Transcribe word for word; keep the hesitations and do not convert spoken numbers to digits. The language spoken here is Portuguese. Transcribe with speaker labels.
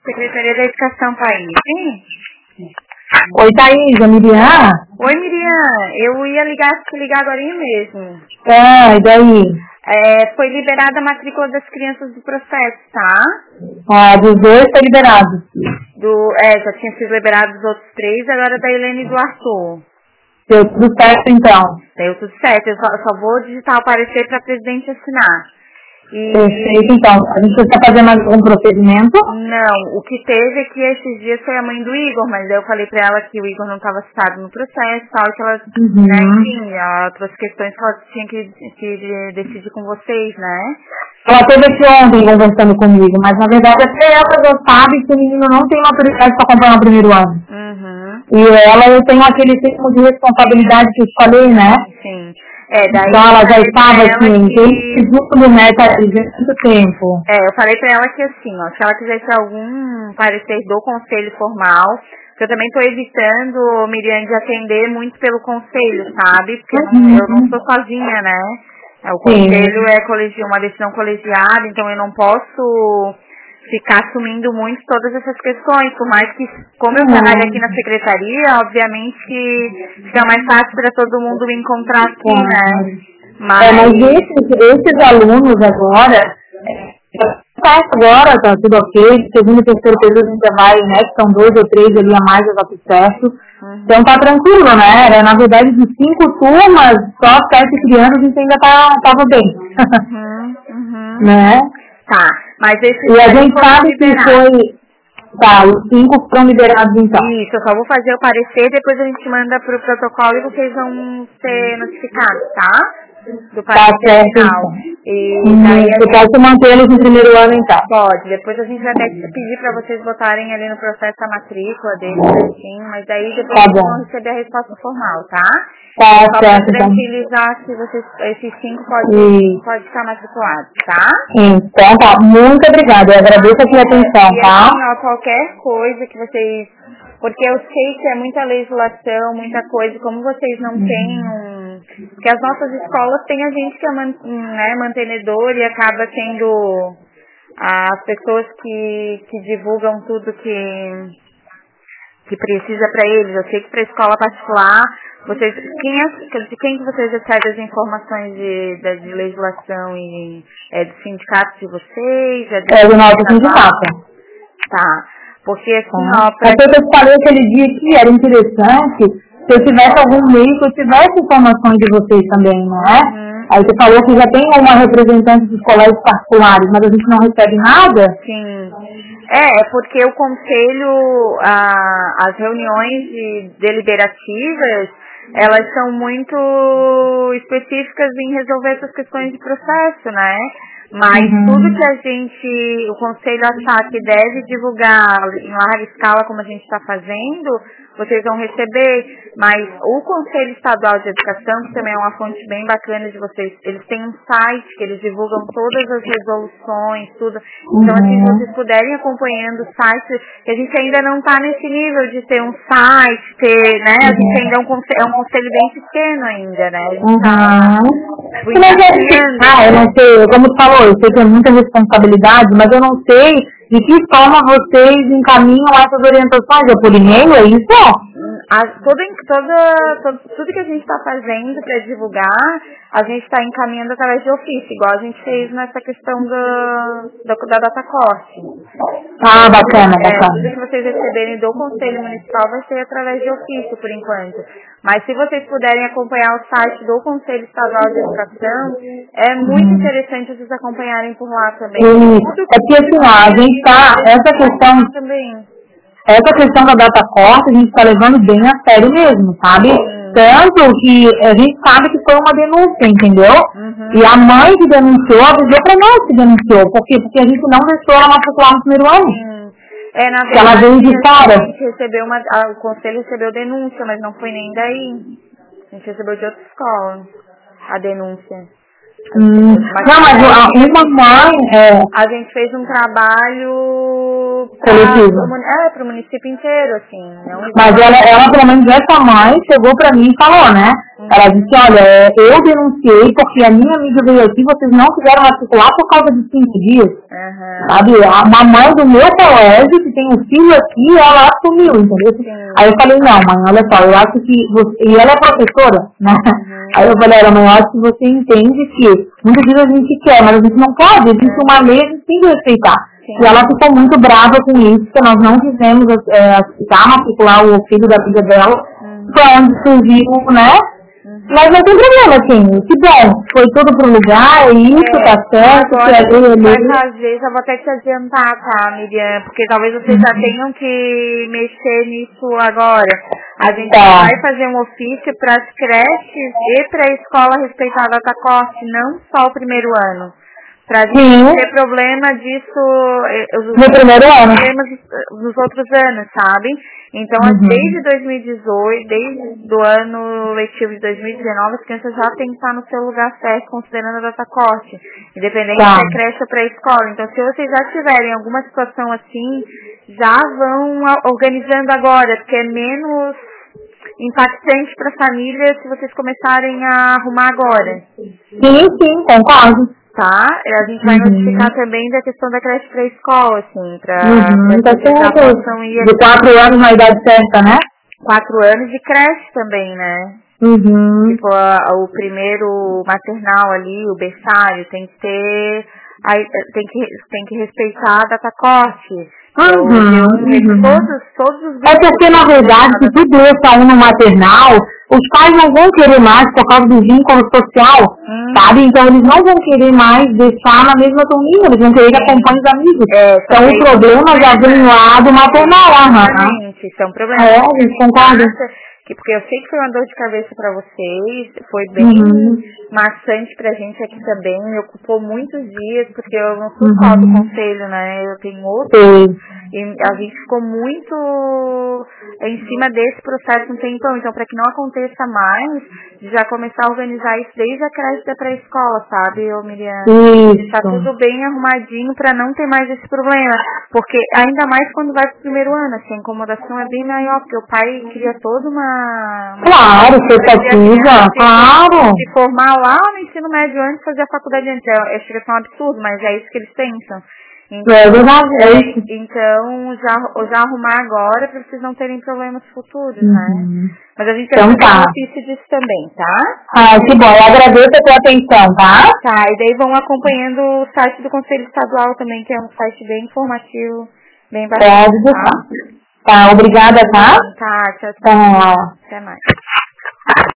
Speaker 1: Secretaria da Educação, País. Sim?
Speaker 2: Oi, Thaís, é Miriam?
Speaker 1: Oi, Miriam. Eu ia ligar, te ligar agora mesmo.
Speaker 2: É, e daí?
Speaker 1: É, foi liberada a matrícula das crianças do processo, tá?
Speaker 2: Ah, dos dois foi liberado.
Speaker 1: Do, é, já tinha sido liberado os outros três, agora da Helena e do Arthur.
Speaker 2: Deu tudo certo, então?
Speaker 1: Deu tudo certo. Eu só, só vou digitar o parecer para a presidente assinar. E...
Speaker 2: Perfeito, então. A gente precisa fazer mais um procedimento?
Speaker 1: Não, o que teve é que esses dias foi a mãe do Igor, mas eu falei pra ela que o Igor não estava citado no processo, tal, que ela,
Speaker 2: uhum.
Speaker 1: né, enfim, ela trouxe questões que ela tinha que, que decidir com vocês, né?
Speaker 2: Ela esteve aqui ontem conversando comigo, mas na verdade até ela já sabe que o menino não tem autoridade para acompanhar o primeiro ano.
Speaker 1: Uhum.
Speaker 2: E ela, eu tenho aquele termo de responsabilidade que eu te falei, né?
Speaker 1: Sim. É, daí
Speaker 2: então ela já estava assim,
Speaker 1: que...
Speaker 2: desde o meta há muito tempo.
Speaker 1: É, eu falei pra ela que assim, ó, se ela quisesse algum parecer do conselho formal, que eu também tô evitando, Miriam, de atender muito pelo conselho, sabe? Porque
Speaker 2: uhum.
Speaker 1: eu não sou sozinha, né? O conselho Sim. é colegi- uma decisão colegiada, então eu não posso ficar assumindo muito todas essas questões, por mais que, como eu trabalho aqui na secretaria, obviamente que fica mais fácil para todo mundo me encontrar aqui, claro. né?
Speaker 2: Mas, é, mas esses, esses alunos agora, tá agora, tá tudo ok, segundo e terceiro período a gente já vai, né, que são dois ou três ali a mais, já tá tudo certo. Uhum. Então tá tranquilo, né? Era, na verdade, de cinco turmas, só sete crianças a gente ainda tá, tava bem.
Speaker 1: Uhum, uhum.
Speaker 2: Né?
Speaker 1: Tá, mas esse
Speaker 2: e a gente sabe liberado. que foi... Tá, os cinco foram liberados então.
Speaker 1: Isso, eu só vou fazer o parecer, depois a gente manda pro protocolo e vocês vão ser notificados, tá? Do parecer
Speaker 2: tá certo,
Speaker 1: final.
Speaker 2: Então.
Speaker 1: E
Speaker 2: hum,
Speaker 1: daí
Speaker 2: eu posso mantê-los no primeiro ano então?
Speaker 1: Pode, depois a gente vai até pedir para vocês botarem ali no processo a matrícula deles, certinho, mas daí depois
Speaker 2: tá
Speaker 1: vocês
Speaker 2: bom.
Speaker 1: vão receber a resposta formal, tá?
Speaker 2: Tá
Speaker 1: Só
Speaker 2: certo,
Speaker 1: para tranquilizar então. que vocês, esses cinco podem
Speaker 2: e...
Speaker 1: pode ficar matriculados, tá?
Speaker 2: Então tá, muito obrigada, eu agradeço a sua atenção,
Speaker 1: e,
Speaker 2: tá?
Speaker 1: assim, ó, qualquer coisa que vocês, porque eu sei que é muita legislação, muita coisa, como vocês não uhum. têm um, porque as nossas escolas têm a gente que é man, né, mantenedor e acaba tendo as pessoas que, que divulgam tudo que, que precisa para eles. Eu sei que para a escola particular, vocês, quem é, de quem que vocês recebem as informações de, de, de legislação e é do sindicato de vocês? É do,
Speaker 2: é do nosso sindicato.
Speaker 1: Tá, porque assim,
Speaker 2: tá.
Speaker 1: ó... Pra...
Speaker 2: É que eu te falei aquele dia que era interessante se eu tivesse algum meio que eu tivesse informações de vocês também, não é? Uhum. Aí você falou que já tem uma representante dos colégios particulares, mas a gente não recebe nada?
Speaker 1: Sim. É, é porque o conselho, a, as reuniões de, deliberativas, elas são muito específicas em resolver essas questões de processo, né? Mas uhum. tudo que a gente, o conselho achar que deve divulgar em larga escala, como a gente está fazendo, vocês vão receber. Mas o Conselho Estadual de Educação, que também é uma fonte bem bacana de vocês, eles têm um site que eles divulgam todas as resoluções, tudo. Então, assim, se vocês puderem acompanhando o site, que a gente ainda não está nesse nível de ter um site, ter, né? A gente ainda é um conselho, é um conselho bem pequeno ainda, né? A gente tá
Speaker 2: uhum. Ah, eu não sei, como tu falou, eu sei que é muita responsabilidade, mas eu não sei de que forma vocês encaminham essas orientações. É por e-mail, é isso?
Speaker 1: A, toda, toda, todo, tudo que a gente está fazendo para divulgar, a gente está encaminhando através de ofício, igual a gente fez nessa questão do, do, da data corte.
Speaker 2: Ah, bacana,
Speaker 1: é,
Speaker 2: bacana.
Speaker 1: Tudo que vocês receberem do Conselho Municipal vai ser através de ofício, por enquanto. Mas se vocês puderem acompanhar o site do Conselho Estadual de Educação, é muito hum. interessante vocês acompanharem por lá também.
Speaker 2: Sim, é que assim, ó, a gente está, essa questão...
Speaker 1: Também.
Speaker 2: Essa questão da data corte, a gente está levando bem a sério mesmo, sabe? Uhum. Tanto que a gente sabe que foi uma denúncia, entendeu? Uhum. E a mãe que denunciou avisou para nós que denunciou. Por quê? Porque a gente não deixou ela matricular no primeiro ano.
Speaker 1: Uhum. É, na verdade,
Speaker 2: ela veio de fora.
Speaker 1: A gente recebeu uma, a, o conselho recebeu denúncia, mas não foi nem daí. A gente recebeu de outra escola a denúncia.
Speaker 2: Hum.
Speaker 1: Mas,
Speaker 2: não, mas a, uma mãe... É...
Speaker 1: A gente fez um trabalho
Speaker 2: coletivo.
Speaker 1: Pra, é, para o município inteiro, assim. Não
Speaker 2: mas ela, ela, pelo menos essa mãe, chegou para mim e falou, né? Uhum. Ela disse, olha, eu denunciei porque a minha amiga veio aqui, vocês não quiseram matricular por causa de cinco dias. Uhum. Sabe? A mamãe do meu colégio, que tem um filho aqui, ela assumiu, entendeu? Sim. Aí eu falei, não, mãe, olha só, eu acho que você... E ela é professora, né? Uhum. Aí eu falei, mãe, eu acho que você entende que muitas vezes a gente quer, mas a gente não pode, existe uma lei, a gente tem que respeitar. Sim. E ela ficou muito brava com isso, que nós não quisemos é, aceitar, matricular o filho da filha dela, uhum. Foi onde surgiu, né? Uhum. Mas não tem problema, assim, que bom, foi tudo pro lugar, é isso, é, tá certo,
Speaker 1: agora,
Speaker 2: que é
Speaker 1: vai fazer, já vou até te adiantar, tá, Miriam, porque talvez vocês uhum. já tenham que mexer nisso agora. A gente tá. vai fazer um ofício para as creches e para a escola respeitar a data corte, não só o primeiro ano. Pra gente não ter problema disso os,
Speaker 2: no primeiro ano.
Speaker 1: Problemas nos outros anos, sabe? Então, uhum. desde dois mil e dezoito, desde o ano letivo de dois mil e dezenove, as crianças já têm que estar no seu lugar certo, considerando a data corte, independente tá. se é creche ou pré-escola. Então, se vocês já tiverem alguma situação assim, já vão organizando agora, porque é menos impactante para a família se vocês começarem a arrumar agora.
Speaker 2: Sim, sim, concordo.
Speaker 1: Tá? A gente vai uhum. notificar também da questão da creche pré-escola, assim, pra...
Speaker 2: Uhum,
Speaker 1: pra
Speaker 2: tá certo. Ir de quatro anos na idade certa, né?
Speaker 1: Quatro anos de creche também, né?
Speaker 2: Uhum.
Speaker 1: Tipo, a, o primeiro maternal ali, o berçário, tem que ter... Aí, tem, que, tem que respeitar a data corte.
Speaker 2: Uhum,
Speaker 1: uhum.
Speaker 2: uhum.
Speaker 1: Todos, todos os
Speaker 2: é porque, na verdade, se tu deixa um no maternal, os pais não vão querer mais por causa do vínculo social, hum. sabe? Então, eles não vão querer mais deixar na mesma turminha, eles vão querer que acompanhe os amigos. É, então, o problema já vem lá do maternal.
Speaker 1: Exatamente, isso é um problema.
Speaker 2: É, a gente concorda.
Speaker 1: Que, porque eu sei que foi uma dor de cabeça para vocês, foi bem uhum. maçante pra gente aqui também, me ocupou muitos dias, porque eu não sou só do conselho, né, eu tenho outros, Sim. e a gente ficou muito em cima desse processo um tempão, então para que não aconteça mais, já começar a organizar isso desde a creche da pré-escola, sabe, ô Miriam?
Speaker 2: Isso.
Speaker 1: Tá tudo bem arrumadinho para não ter mais esse problema, porque ainda mais quando vai pro primeiro ano, assim, a incomodação é bem maior, porque o pai cria toda uma
Speaker 2: Claro, expectativa, claro.
Speaker 1: Se formar lá no ensino médio antes de fazer a faculdade antes. É, chega a ser um absurdo, mas é isso que eles pensam. Então,
Speaker 2: é verdade.
Speaker 1: É, então já, já arrumar agora para vocês não terem problemas futuros, uhum. né? Mas a gente vai
Speaker 2: então,
Speaker 1: fazer
Speaker 2: tá.
Speaker 1: um ofício disso também, tá?
Speaker 2: Ah, que bom. Eu agradeço a tua atenção, tá?
Speaker 1: Tá, e daí vão acompanhando o site do Conselho Estadual também, que é um site bem informativo, bem bacana.
Speaker 2: Pode deixar. Tá? Tá, obrigada, tá?
Speaker 1: Tá, tchau, tchau.
Speaker 2: Tá.
Speaker 1: Até mais.